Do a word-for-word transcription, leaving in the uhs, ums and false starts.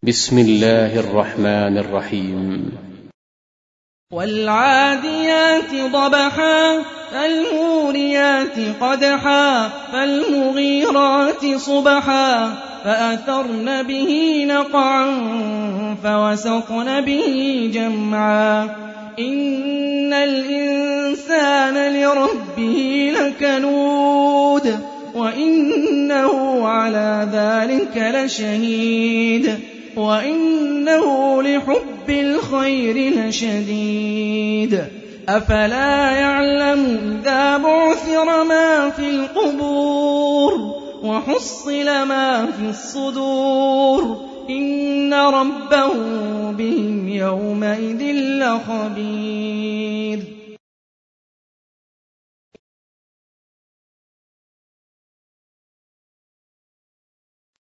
بسم الله الرحمن الرحيم. والعاديات ضبحا فالموريات قدحا فالمغيرات صبحا فأثرن به نقعا فوسطن به جمعا إن الإنسان لربه لكنود وإنه على ذلك لشهيد وإنه لحب الخير لشديد أفلا يعلم إذا بعثر ما في القبور وحصل ما في الصدور إن ربهم بهم يومئذ لخبير.